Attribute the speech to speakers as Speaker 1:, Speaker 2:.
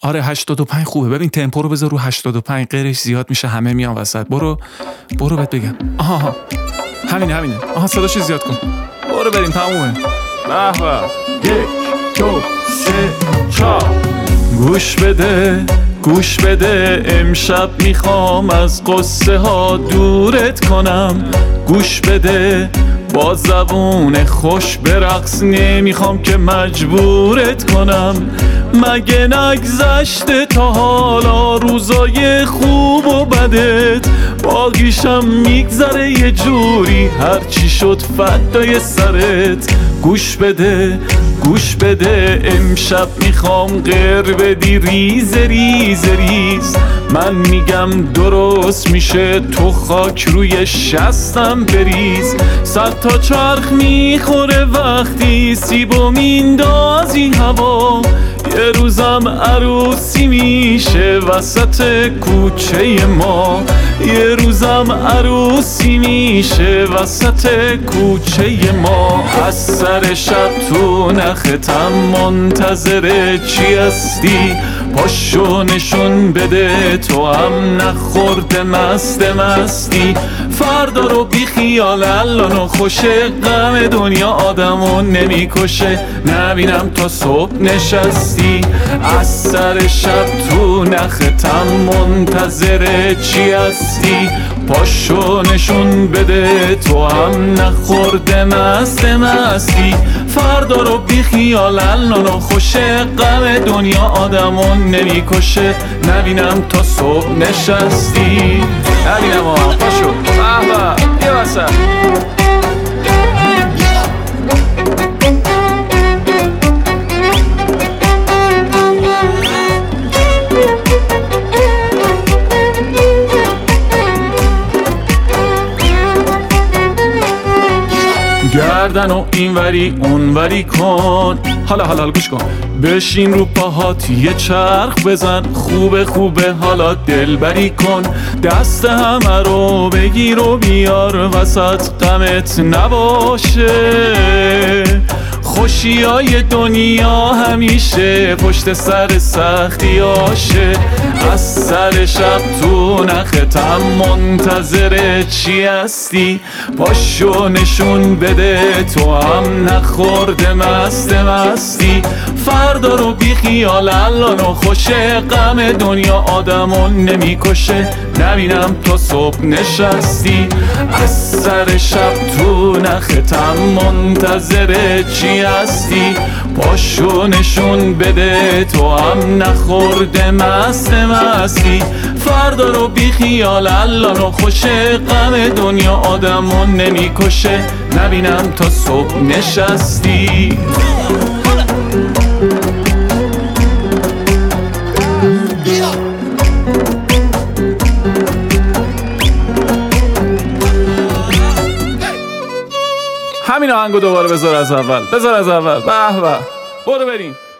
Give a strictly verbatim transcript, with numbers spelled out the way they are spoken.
Speaker 1: آره هشتاد و پنج خوبه. ببین تمپو رو بذار رو هشتاد و پنج، غیرش زیاد میشه همه میان وسط. برو برو بهت بگم. آها همینه همینه. آها صداش زیاد کن. برو بریم تمومه. به به. یک دو سه چهار. گوش بده گوش بده امشب میخوام از قصه ها دورت کنم. گوش بده با زبون خوش برقص، نمیخوام که مجبورت کنم. مگه نگذشته تا حالا روزای خوب و بدت؟ باقیشم میگذره یه جوری، هرچی شد فدای سرت. گوش بده گوش بده امشب میخوام غیر بدی ریز ریز ریز. من میگم درست میشه تو خاک روی شستم بریز. صد تا چرخ میخوره وقتی سیبو میندازی هوا. یه روزم عروسی میشه وسط کوچه ما. یه روزم عروسی میشه وسط کوچه ما. از سر شب تو نختم منتظر چی هستی؟ پاشو نشون بده تو هم نخورده مست مستی. فردا رو بی خیال الانو خوشه، غم دنیا آدمو نمیکشه. نبینم تا صبح نشستی از سر شب تو نختم منتظر چی هستی؟ پاشو نشون بده تو هم نخورده مست مستی. فردا رو بی خیال الانو خوشه، غم دنیا آدمو نمیکشه. نبینم تا صبح نشستی. نبینم آه پاشو بابا یه وسط. گردن و اینوری اونوری کن. حالا حالا گوش کن. بشین رو پاهات یه چرخ بزن. خوبه خوبه حالا دلبری کن. دست همه رو بگیر و بیار وسط غمت نباشه. خوشیای دنیا همیشه پشت سر سختیاشه. از سر شب تو نختم منتظر چی هستی؟ پاشو نشون بده تو هم نخورده مست مستی. فردا رو بی خیال الانو خوشه، غم دنیا آدمو نمیکشه. نبینم تا صبح نشستی از سر شب تو نختم منتظر چی هستی؟ پاشو نشون بده تو هم نخورده مست مستی. فردا رو بی خیال الانو خوشه، غم دنیا آدمو نمیکشه. نبینم تا صبح نشستی. همین آهنگو دوباره بذار از اول. بذار از اول. به به برو بریم.